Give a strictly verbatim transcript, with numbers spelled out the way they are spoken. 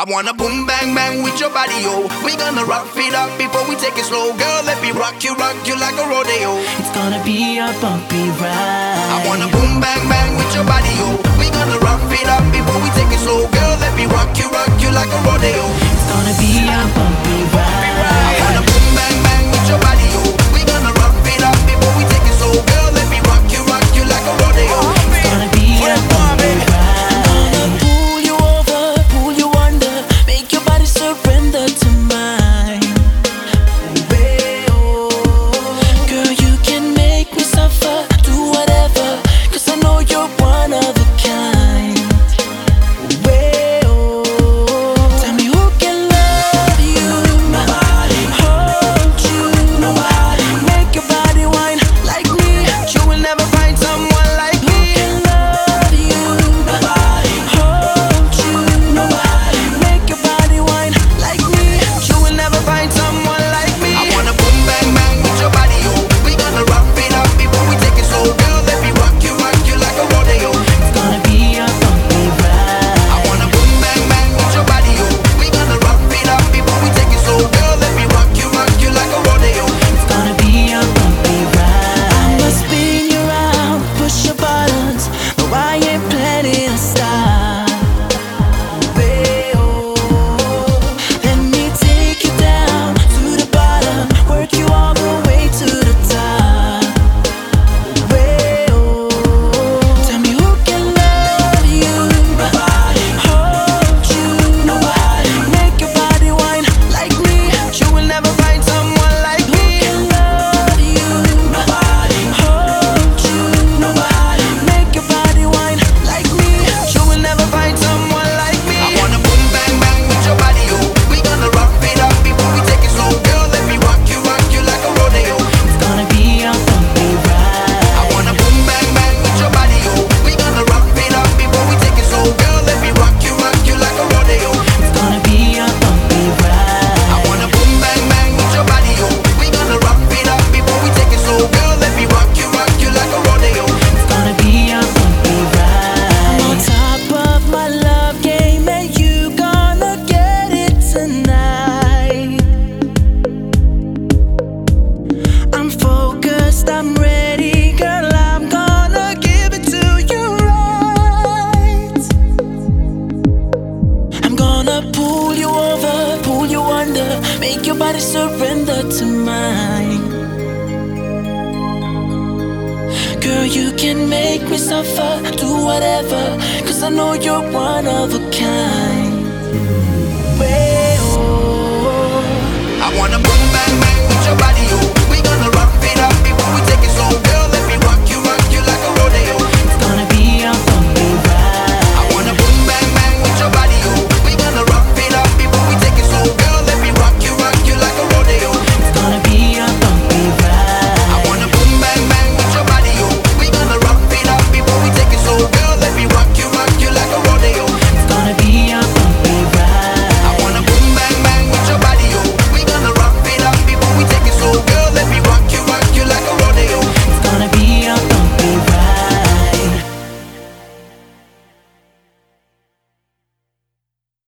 wanna boom bang bang with your body, yo. We gonna rock it up before we take it slow. Girl, let me rock you, rock you like a rodeo. It's gonna be a bumpy ride. I wanna boom bang bang with your body, yo. We gonna rock it up before we take it slow. Girl, let me rock you, rock you like a rodeo. It's gonna be a bumpy ride. I wanna boom bang bang with your body, yo. We gonna rock it up before we take it slow. Girl, let me rock you, rock you like a rodeo. It's gonna be a bumpy ride. I'm gonna pull you over, pull you under, make your body surrender to mine. Girl, you can make me suffer, do whatever, 'cause I know you're one of a kind. Tell me who can love you, nobody, hold you, nobody, make your body whine like me. You will never find someone like me. Who can love you, nobody, hold you, nobody, make your body whine like me. You will never find someone like me. I wanna boom bang bang with your body, yo. We gonna rock it up before we take it slow. Girl, let me rock you, rock you like a rodeo. It's gonna be a bumpy ride. I wanna boom bang bang with your body, yo. We gonna rock it up before we take it slow. Girl, let me rock you, rock you like a rodeo. It's gonna be a bumpy ride. I'ma spin you around, push your buttons, but I ain't planning to stop. Let me take you down to the bottom, work you all the way to the top. Tell me who can love you, nobody, hold you, nobody, make your body whine like me. You will never find someone like me. Who can love you, nobody, hold you, nobody, make your body whine like me. You will never find someone like me. I wanna boom bang bang with your body, yo. We gonna rock it up before we take it slow. Girl, let me rock you, rock you like a rodeo. It's gonna be a bumpy ride. I wanna boom bang bang with your body, yo. We gonna rock it up before we take it slow. Girl, let me rock you, rock you like a rodeo. It's gonna be a bumpy ride. I wanna boom bang bang with your body, yo. We gonna rock it up before we take it slow. Girl, let me rock you, rock you like a rodeo. It's gonna be a bumpy ride. I'm on top of my love game, and you gonna get it tonight. I'm focused, I'm ready, girl. I'm gonna give it to you right. I'm gonna pull you over, pull you under, make your body surrender to mine. Girl, you can make me suffer, do whatever, 'cause I know you're one of a kind.